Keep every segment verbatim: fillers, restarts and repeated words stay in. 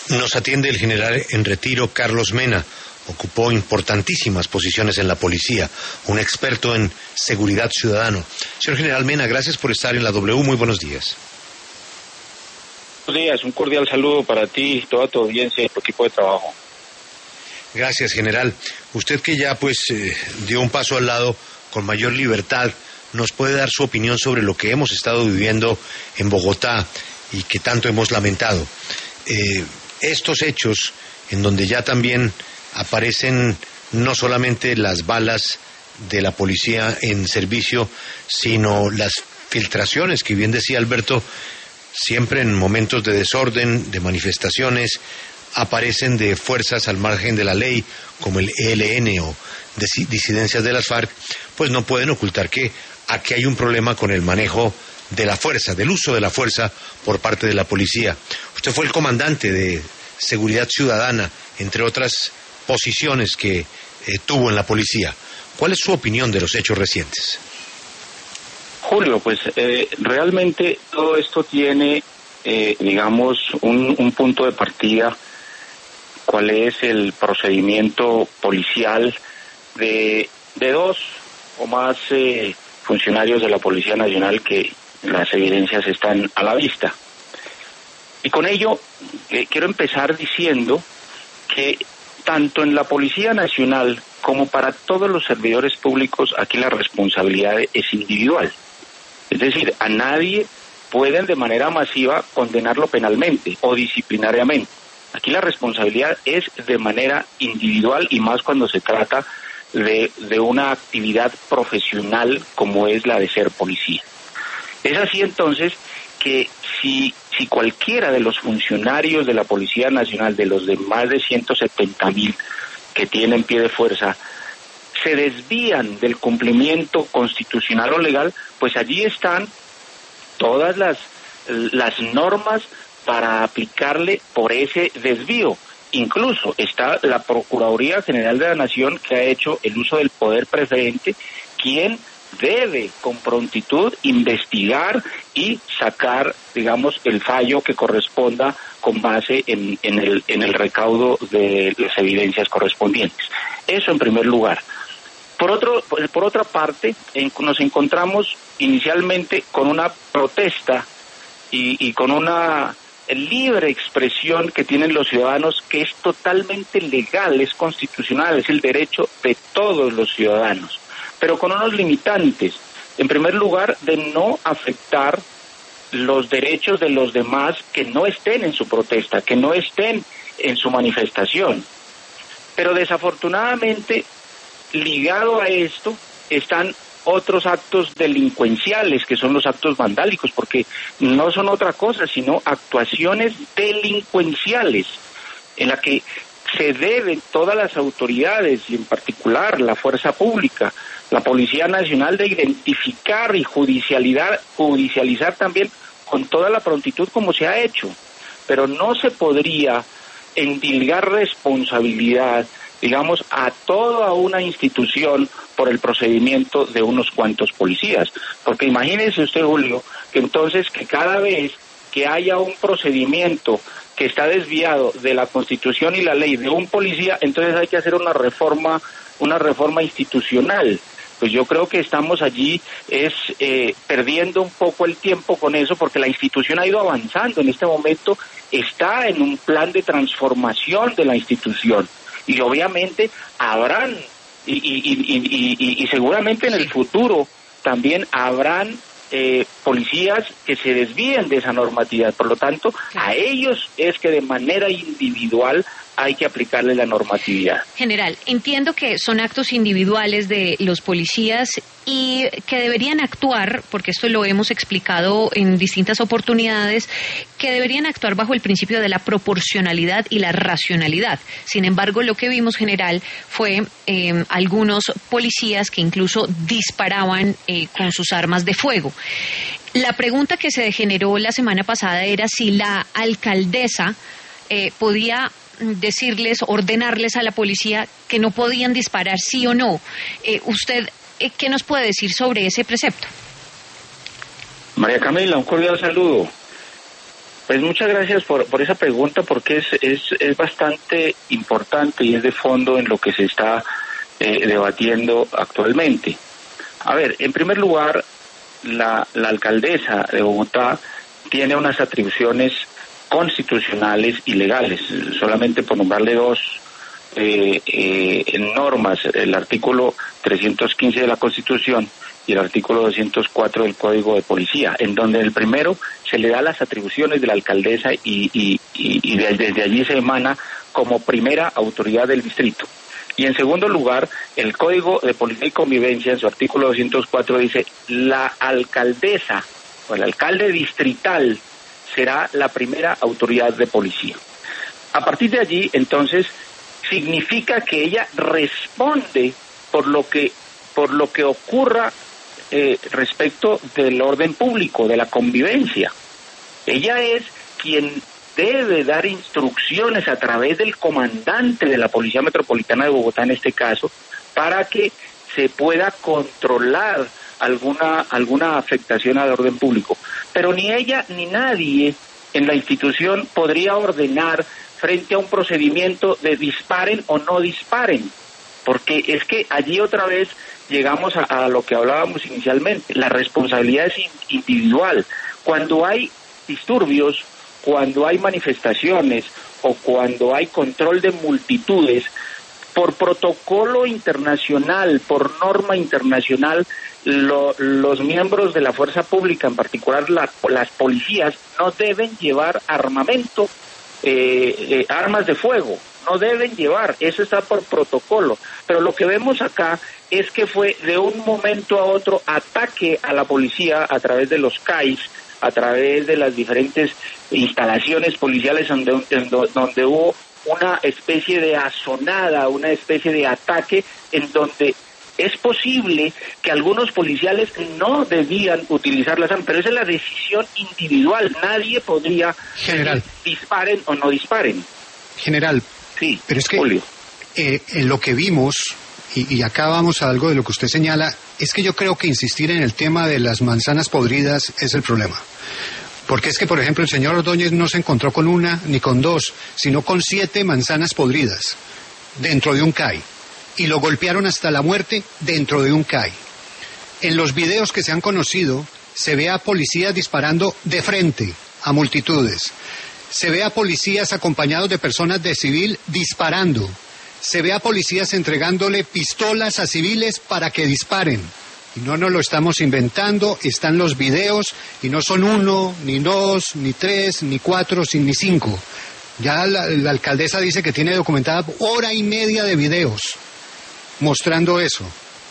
Nos atiende el general en retiro Carlos Mena. Ocupó importantísimas posiciones en la policía, un experto en seguridad ciudadana. Señor general Mena, gracias por estar en la W. Muy buenos días. Buenos días, un cordial saludo para ti, toda tu audiencia y tu equipo de trabajo. Gracias, general. Usted que ya pues eh, dio un paso al lado con mayor libertad, ¿nos puede dar su opinión sobre lo que hemos estado viviendo en Bogotá y que tanto hemos lamentado? Eh, estos hechos en donde ya también aparecen no solamente las balas de la policía en servicio, sino las filtraciones que bien decía Alberto, siempre en momentos de desorden, de manifestaciones, aparecen de fuerzas al margen de la ley, como el E L N o disidencias de las FARC, pues no pueden ocultar que aquí hay un problema con el manejo de la fuerza, del uso de la fuerza por parte de la policía. Usted fue el comandante de Seguridad Ciudadana, entre otras posiciones que eh, tuvo en la policía. ¿Cuál es su opinión de los hechos recientes? Julio, pues eh, realmente todo esto tiene, eh, digamos, un, un punto de partida, cuál es el procedimiento policial de, de dos o más eh, funcionarios de la Policía Nacional que las evidencias están a la vista. Y con ello eh, quiero empezar diciendo que tanto en la Policía Nacional como para todos los servidores públicos aquí la responsabilidad es individual. Es decir, a nadie pueden de manera masiva condenarlo penalmente o disciplinariamente. Aquí la responsabilidad es de manera individual y más cuando se trata de, de una actividad profesional como es la de ser policía. Es así entonces que si, si cualquiera de los funcionarios de la Policía Nacional, de los de más de ciento setenta mil que tienen pie de fuerza, se desvían del cumplimiento constitucional o legal, pues allí están todas las, las normas para aplicarle por ese desvío. Incluso está la Procuraduría General de la Nación, que ha hecho el uso del poder preferente, quien debe con prontitud investigar y sacar, digamos, el fallo que corresponda con base en, en, el, en el recaudo de las evidencias correspondientes. Eso en primer lugar. Por otro, por otra parte, en, nos encontramos inicialmente con una protesta y, y con una libre expresión que tienen los ciudadanos, que es totalmente legal, es constitucional, es el derecho de todos los ciudadanos, pero con unos limitantes. En primer lugar, de no afectar los derechos de los demás que no estén en su protesta, que no estén en su manifestación. Pero desafortunadamente, ligado a esto, están otros actos delincuenciales, que son los actos vandálicos, porque no son otra cosa, sino actuaciones delincuenciales, en la que se deben todas las autoridades, y en particular la fuerza pública, la Policía Nacional, de identificar y judicializar, judicializar también con toda la prontitud como se ha hecho. Pero no se podría endilgar responsabilidad, digamos, a toda una institución por el procedimiento de unos cuantos policías. Porque imagínese usted, Julio, que entonces que cada vez que haya un procedimiento que está desviado de la Constitución y la ley de un policía, entonces hay que hacer una reforma, una reforma institucional. Pues yo creo que estamos allí es eh, perdiendo un poco el tiempo con eso, porque la institución ha ido avanzando. En este momento está en un plan de transformación de la institución. Y obviamente habrán, y, y, y, y, y, y seguramente en el futuro también habrán eh, policías que se desvíen de esa normatividad. Por lo tanto, a ellos es que de manera individual hay que aplicarle la normatividad. General, entiendo que son actos individuales de los policías y que deberían actuar, porque esto lo hemos explicado en distintas oportunidades, que deberían actuar bajo el principio de la proporcionalidad y la racionalidad. Sin embargo, lo que vimos, general, fue eh, algunos policías que incluso disparaban eh, con sus armas de fuego. La pregunta que se generó la semana pasada era si la alcaldesa eh, podía decirles, ordenarles a la policía que no podían disparar, sí o no. Eh, ¿Usted eh, qué nos puede decir sobre ese precepto? María Camila, un cordial saludo. Pues muchas gracias por, por esa pregunta, porque es, es, es bastante importante y es de fondo en lo que se está eh, debatiendo actualmente. A ver, en primer lugar, la, la alcaldesa de Bogotá tiene unas atribuciones constitucionales y legales, solamente por nombrarle dos eh, eh, normas, el artículo trescientos quince de la Constitución y el artículo doscientos cuatro del Código de Policía, en donde en el primero se le da las atribuciones de la alcaldesa y, y, y, y desde allí se emana como primera autoridad del distrito. Y en segundo lugar, el Código de Policía y Convivencia, en su artículo doscientos cuatro, dice: la alcaldesa o el alcalde distrital será la primera autoridad de policía. A partir de allí, entonces, significa que ella responde por lo que, por lo que ocurra eh, respecto del orden público, de la convivencia. Ella es quien debe dar instrucciones a través del comandante de la Policía Metropolitana de Bogotá, en este caso, para que se pueda controlar alguna alguna afectación al orden público. Pero ni ella ni nadie en la institución podría ordenar frente a un procedimiento de disparen o no disparen, porque es que allí otra vez llegamos a, a lo que hablábamos inicialmente, la responsabilidad es individual. Cuando hay disturbios, cuando hay manifestaciones o cuando hay control de multitudes, por protocolo internacional, por norma internacional, lo, los miembros de la fuerza pública, en particular la, las policías, no deben llevar armamento, eh, eh, armas de fuego, no deben llevar, eso está por protocolo. Pero lo que vemos acá es que fue de un momento a otro ataque a la policía a través de los C A I S, a través de las diferentes instalaciones policiales donde, donde hubo una especie de asonada, una especie de ataque en donde es posible que algunos policiales no debían utilizar las armas, pero esa es la decisión individual, nadie podría General. disparen o no disparen. General, sí, pero es que Julio. Eh, en lo que vimos, y, y acá vamos a algo de lo que usted señala, es que yo creo que insistir en el tema de las manzanas podridas es el problema. Porque es que, por ejemplo, el señor Ordóñez no se encontró con una ni con dos, sino con siete manzanas podridas dentro de un C A I. Y lo golpearon hasta la muerte dentro de un C A I. En los videos que se han conocido, se ve a policías disparando de frente a multitudes. Se ve a policías acompañados de personas de civil disparando. Se ve a policías entregándole pistolas a civiles para que disparen. Y no nos lo estamos inventando, están los videos, y no son uno, ni dos, ni tres, ni cuatro, ni cinco. Ya la, la alcaldesa dice que tiene documentada hora y media de videos mostrando eso.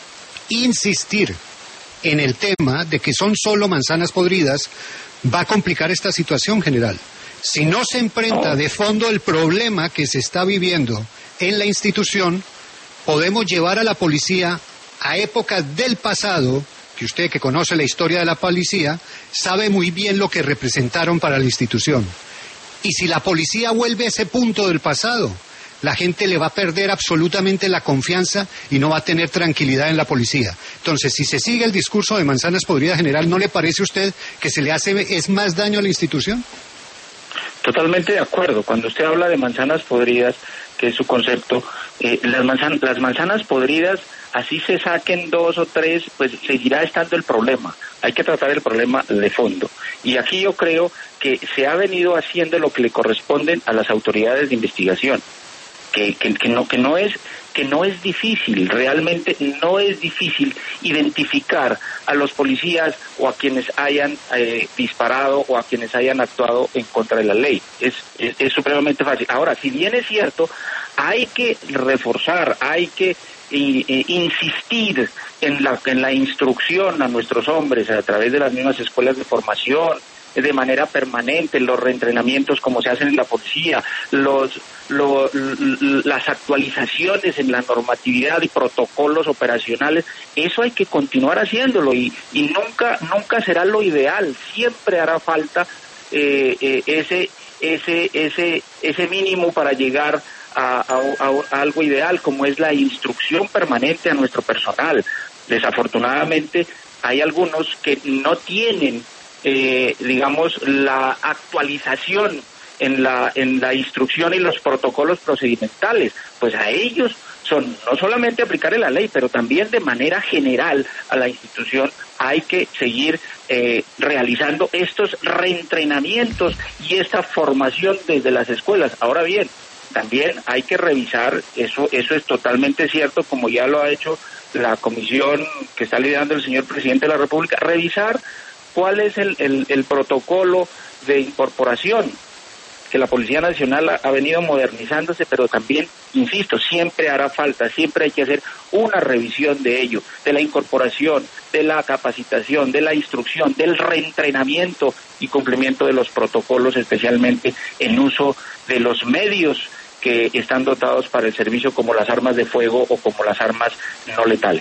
Insistir en el tema de que son solo manzanas podridas va a complicar esta situación, general. Si no se enfrenta de fondo el problema que se está viviendo en la institución, podemos llevar a la policía a épocas del pasado, que usted que conoce la historia de la policía, sabe muy bien lo que representaron para la institución. Y si la policía vuelve a ese punto del pasado, la gente le va a perder absolutamente la confianza y no va a tener tranquilidad en la policía. Entonces, si se sigue el discurso de manzanas podridas, general, ¿no le parece a usted que se le hace es más daño a la institución? Totalmente de acuerdo. Cuando usted habla de manzanas podridas, que es su concepto, eh, las, manzan las manzanas podridas, así se saquen dos o tres, pues seguirá estando el problema. Hay que tratar el problema de fondo. Y aquí yo creo que se ha venido haciendo lo que le corresponden a las autoridades de investigación, que, que, que no que no es que no es difícil, realmente no es difícil identificar a los policías o a quienes hayan eh, disparado o a quienes hayan actuado en contra de la ley. Es, es, es supremamente fácil. Ahora, si bien es cierto, hay que reforzar, hay que eh, eh, insistir en la, en la instrucción a nuestros hombres a través de las mismas escuelas de formación, de manera permanente, los reentrenamientos como se hacen en la policía, los, lo, las actualizaciones en la normatividad y protocolos operacionales, eso hay que continuar haciéndolo y, y nunca nunca será lo ideal, siempre hará falta eh, eh, ese ese ese ese mínimo para llegar a, a, a, a algo ideal, como es la instrucción permanente a nuestro personal. Desafortunadamente hay algunos que no tienen eh, digamos, la actualización en la en la instrucción y los protocolos procedimentales. Pues a ellos son no solamente aplicar la ley, pero también de manera general a la institución hay que seguir eh, realizando estos reentrenamientos y esta formación desde las escuelas. Ahora bien, también hay que revisar, eso eso es totalmente cierto, como ya lo ha hecho la comisión que está liderando el señor presidente de la República, revisar cuál es el, el, el protocolo de incorporación, que la Policía Nacional ha, ha venido modernizándose, pero también, insisto, siempre hará falta, siempre hay que hacer una revisión de ello, de la incorporación, de la capacitación, de la instrucción, del reentrenamiento y cumplimiento de los protocolos, especialmente en uso de los medios que están dotados para el servicio, como las armas de fuego o como las armas no letales.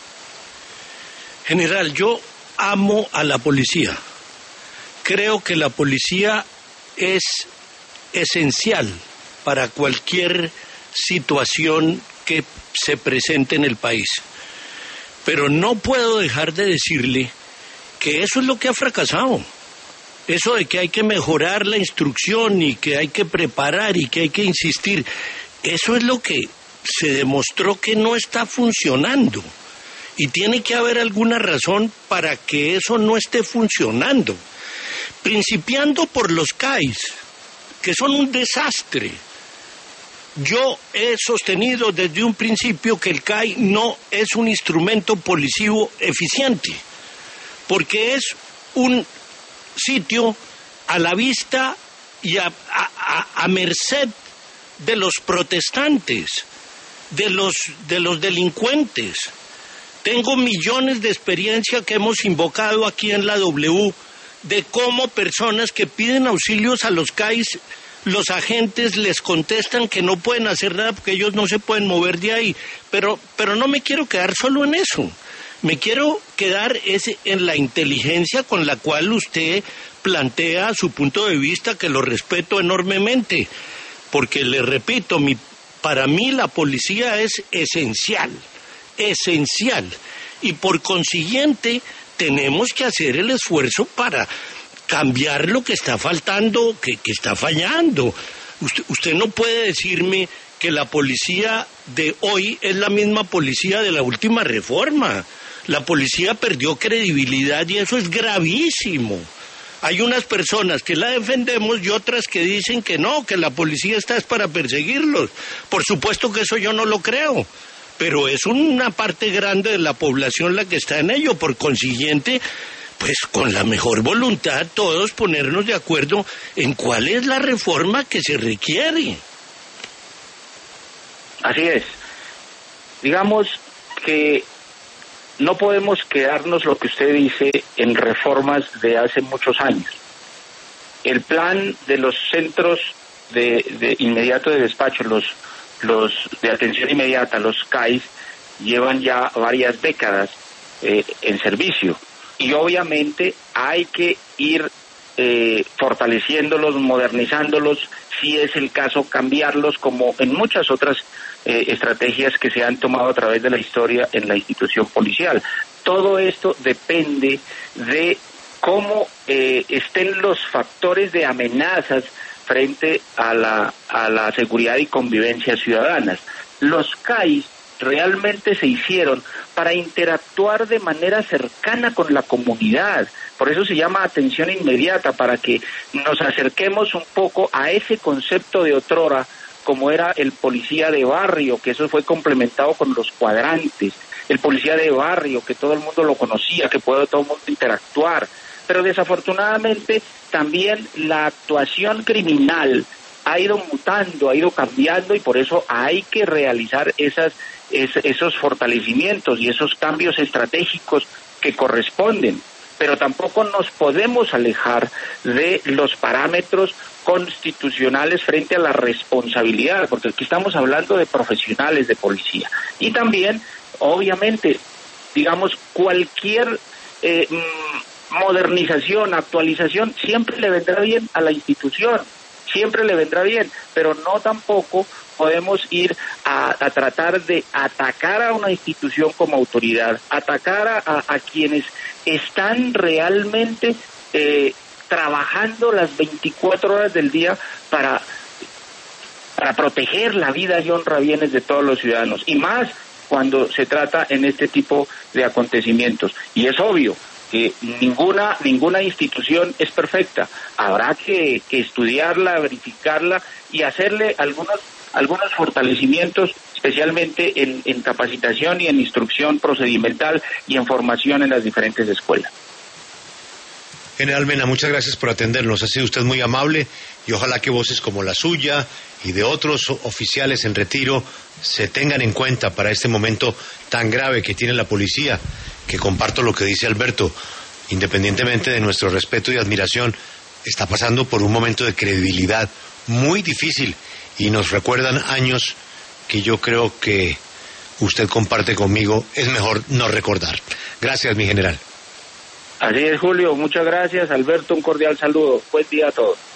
General, yo amo a la policía. Creo que la policía es esencial para cualquier situación que se presente en el país. Pero no puedo dejar de decirle que eso es lo que ha fracasado. Eso de que hay que mejorar la instrucción y que hay que preparar y que hay que insistir, eso es lo que se demostró que no está funcionando. Y tiene que haber alguna razón para que eso no esté funcionando. Principiando por los C A I S, que son un desastre. Yo he sostenido desde un principio que el C A I no es un instrumento policivo eficiente, porque es un sitio a la vista y a, a, a merced de los protestantes, de los, de los delincuentes. Tengo millones de experiencia que hemos invocado aquí en la W de cómo personas que piden auxilios a los C A I S, los agentes les contestan que no pueden hacer nada porque ellos no se pueden mover de ahí. Pero, pero no me quiero quedar solo en eso. Me quiero quedar ese, en la inteligencia con la cual usted plantea su punto de vista, que lo respeto enormemente. Porque le repito, mi, para mí la policía es esencial, esencial. Y por consiguiente tenemos que hacer el esfuerzo para cambiar lo que está faltando, que, que está fallando. Usted, usted no puede decirme que la policía de hoy es la misma policía de la última reforma. La policía perdió credibilidad y eso es gravísimo. Hay unas personas que la defendemos y otras que dicen que no, que la policía está es para perseguirlos. Por supuesto que eso yo no lo creo, pero es una parte grande de la población la que está en ello. Por consiguiente, pues con la mejor voluntad todos ponernos de acuerdo en cuál es la reforma que se requiere. Así es. Digamos que no podemos quedarnos, lo que usted dice, en reformas de hace muchos años. El plan de los centros de, de inmediato de despacho, los, los de atención inmediata, los C A I S, llevan ya varias décadas eh, en servicio. Y obviamente hay que ir eh, fortaleciéndolos, modernizándolos, si es el caso, cambiarlos, como en muchas otras eh, estrategias que se han tomado a través de la historia en la institución policial. Todo esto depende de cómo eh, estén los factores de amenazas frente a la, a la seguridad y convivencia ciudadanas. Los C A I S realmente se hicieron para interactuar de manera cercana con la comunidad. Por eso se llama atención inmediata, para que nos acerquemos un poco a ese concepto de otrora, como era el policía de barrio, que eso fue complementado con los cuadrantes, el policía de barrio, que todo el mundo lo conocía, que puede todo el mundo interactuar. Pero desafortunadamente también la actuación criminal ha ido mutando, ha ido cambiando, y por eso hay que realizar esas, es, esos fortalecimientos y esos cambios estratégicos que corresponden. Pero tampoco nos podemos alejar de los parámetros constitucionales frente a la responsabilidad, porque aquí estamos hablando de profesionales de policía. Y también, obviamente, digamos, cualquier eh, modernización, actualización, siempre le vendrá bien a la institución, siempre le vendrá bien, pero no tampoco podemos ir a, a tratar de atacar a una institución como autoridad, atacar a, a, a quienes están realmente eh, trabajando las veinticuatro horas del día para, para proteger la vida y honra bienes de todos los ciudadanos, y más cuando se trata en este tipo de acontecimientos. Y es obvio que ninguna ninguna institución es perfecta, habrá que, que estudiarla, verificarla y hacerle algunos algunos fortalecimientos, especialmente en, en capacitación y en instrucción procedimental y en formación en las diferentes escuelas. General Mena, muchas gracias por atendernos, ha sido usted muy amable y ojalá que voces como la suya y de otros oficiales en retiro se tengan en cuenta para este momento tan grave que tiene la policía, que comparto lo que dice Alberto, independientemente de nuestro respeto y admiración, está pasando por un momento de credibilidad muy difícil y nos recuerdan años que yo creo que usted comparte conmigo, es mejor no recordar. Gracias, mi general. Así es, Julio, muchas gracias. Alberto, un cordial saludo. Buen día a todos.